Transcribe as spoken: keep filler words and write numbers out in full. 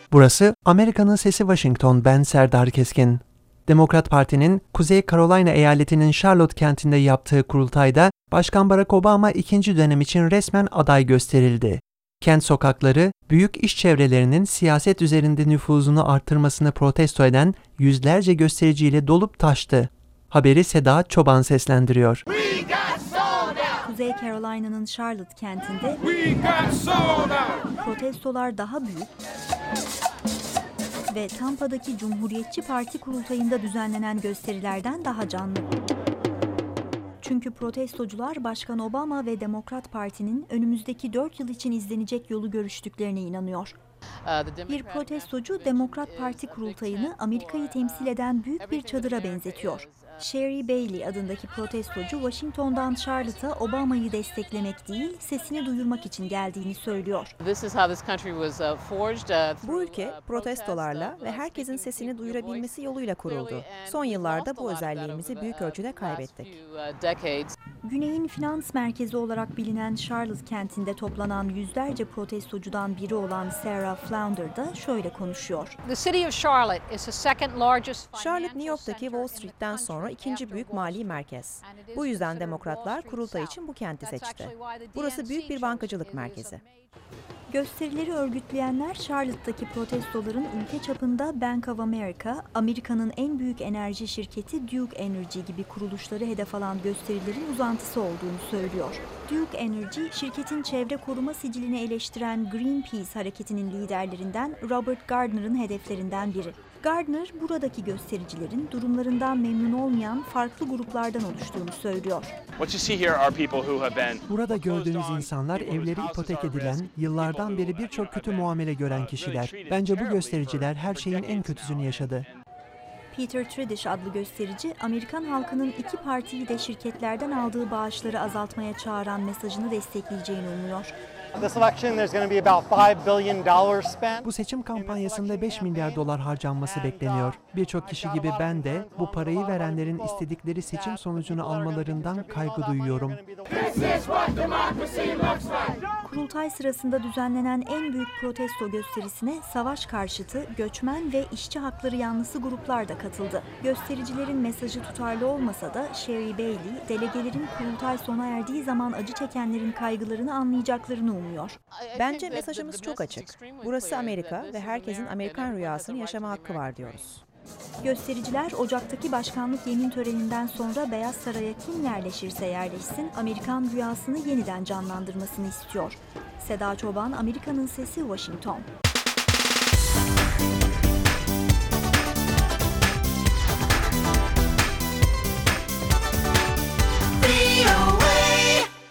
Burası Amerika'nın Sesi Washington, ben Serdar Keskin. Demokrat Parti'nin Kuzey Carolina eyaletinin Charlotte kentinde yaptığı kurultayda Başkan Barack Obama ikinci dönem için resmen aday gösterildi. Kent sokakları, büyük iş çevrelerinin siyaset üzerinde nüfuzunu arttırmasını protesto eden yüzlerce göstericiyle dolup taştı. Haberi Seda Çoban seslendiriyor. Kuzey Carolina'nın Charlotte kentinde protestolar daha büyük ve Tampa'daki Cumhuriyetçi Parti kurultayında düzenlenen gösterilerden daha canlı. Çünkü protestocular Başkan Obama ve Demokrat Parti'nin önümüzdeki dört yıl için izlenecek yolu görüştüklerine inanıyor. Bir protestocu Demokrat Parti kurultayını Amerika'yı temsil eden büyük bir çadıra benzetiyor. Sherry Bailey adındaki protestocu Washington'dan Charlotte'a Obama'yı desteklemek değil, sesini duyurmak için geldiğini söylüyor. Bu ülke protestolarla ve herkesin sesini duyurabilmesi yoluyla kuruldu. Son yıllarda bu özelliğimizi büyük ölçüde kaybettik. Güney'in finans merkezi olarak bilinen Charlotte kentinde toplanan yüzlerce protestocudan biri olan Sarah Flounder da şöyle konuşuyor. Charlotte, New York'taki Wall Street'ten sonra ikinci büyük mali merkez. Bu yüzden Demokratlar kurultay için bu kenti seçti. Burası büyük bir bankacılık merkezi. Gösterileri örgütleyenler Charlotte'daki protestoların ülke çapında Bank of America, Amerika'nın en büyük enerji şirketi Duke Energy gibi kuruluşları hedef alan gösterilerin uzantısı olduğunu söylüyor. Duke Energy, şirketin çevre koruma sicilini eleştiren Greenpeace hareketinin liderlerinden Robert Gardner'ın hedeflerinden biri. Gardner, buradaki göstericilerin durumlarından memnun olmayan farklı gruplardan oluştuğunu söylüyor. Burada gördüğünüz insanlar evleri ipotek edilen, yıllardan beri birçok kötü muamele gören kişiler. Bence bu göstericiler her şeyin en kötüsünü yaşadı. Peter Tredish adlı gösterici, Amerikan halkının iki partiyi de şirketlerden aldığı bağışları azaltmaya çağıran mesajını destekleyeceğini umuyor. Bu seçim kampanyasında beş milyar dolar harcanması bekleniyor. Birçok kişi gibi ben de bu parayı verenlerin istedikleri seçim sonucunu almalarından kaygı duyuyorum. Kurultay sırasında düzenlenen en büyük protesto gösterisine savaş karşıtı, göçmen ve işçi hakları yanlısı gruplar da katıldı. Göstericilerin mesajı tutarlı olmasa da Sherry Bailey, delegelerin kurultay sona erdiği zaman acı çekenlerin kaygılarını anlayacaklarını umuyor. Bence mesajımız çok açık. Burası Amerika ve herkesin Amerikan rüyasını yaşama hakkı var diyoruz. Göstericiler, Ocak'taki başkanlık yemin töreninden sonra Beyaz Saray'a kim yerleşirse yerleşsin, Amerikan rüyasını yeniden canlandırmasını istiyor. Seda Çoban, Amerika'nın Sesi, Washington.